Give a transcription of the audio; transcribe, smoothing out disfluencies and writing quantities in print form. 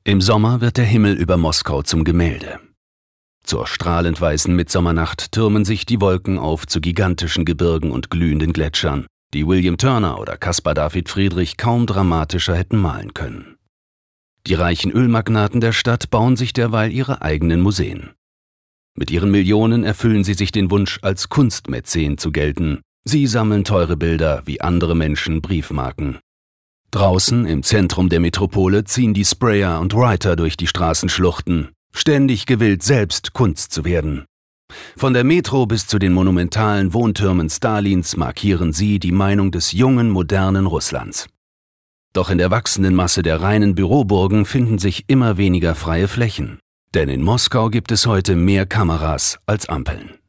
Im Sommer wird der Himmel über Moskau zum Gemälde. Zur strahlend weißen Mitsommernacht türmen sich die Wolken auf zu gigantischen Gebirgen und glühenden Gletschern, die William Turner oder Caspar David Friedrich kaum dramatischer hätten malen können. Die reichen Ölmagnaten der Stadt bauen sich derweil ihre eigenen Museen. Mit ihren Millionen erfüllen sie sich den Wunsch, als Kunstmäzen zu gelten. Sie sammeln teure Bilder, wie andere Menschen Briefmarken. Draußen im Zentrum der Metropole ziehen die Sprayer und Writer durch die Straßenschluchten, ständig gewillt, selbst Kunst zu werden. Von der Metro bis zu den monumentalen Wohntürmen Stalins markieren sie die Meinung des jungen, modernen Russlands. Doch in der wachsenden Masse der reinen Büroburgen finden sich immer weniger freie Flächen. Denn in Moskau gibt es heute mehr Kameras als Ampeln.